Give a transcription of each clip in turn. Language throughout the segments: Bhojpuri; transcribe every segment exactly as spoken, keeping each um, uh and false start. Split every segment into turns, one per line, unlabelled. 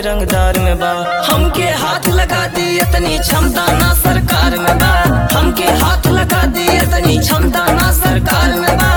रंगदार में बा। हमके हाथ लगा दी इतनी क्षमता ना सरकार में बा। हमके हाथ लगा दी इतनी क्षमता ना सरकार में बा।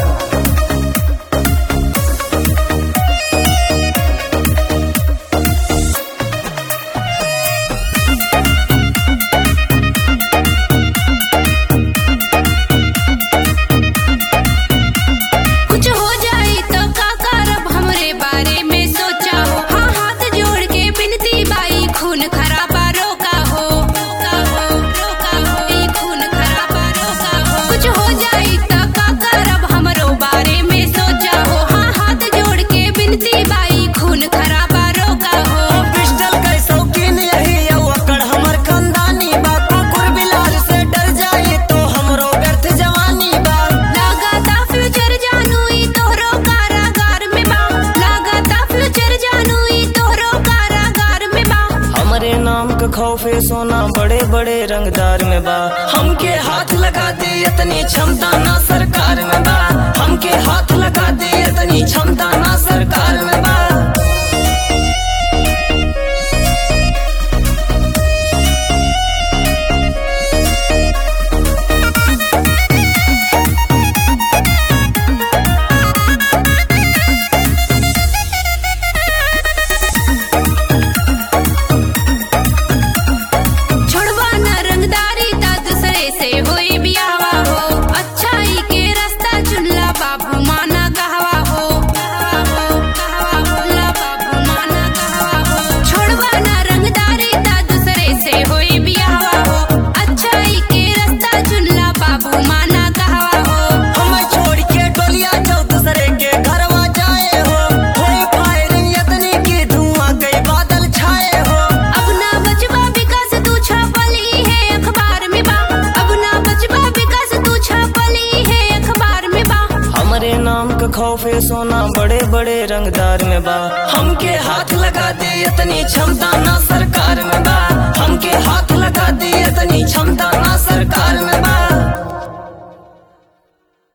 खौफे सोना बड़े बड़े रंगदार में बा। हमके हाथ लगा दे इतनी क्षमता ना सरकार में बा। हमके हाथ लगा दे इतनी क्षमता ना सरकार में बा। खौफे सोना बड़े बड़े रंगदार में बा। हमके हाथ लगा दे इतनी क्षमता ना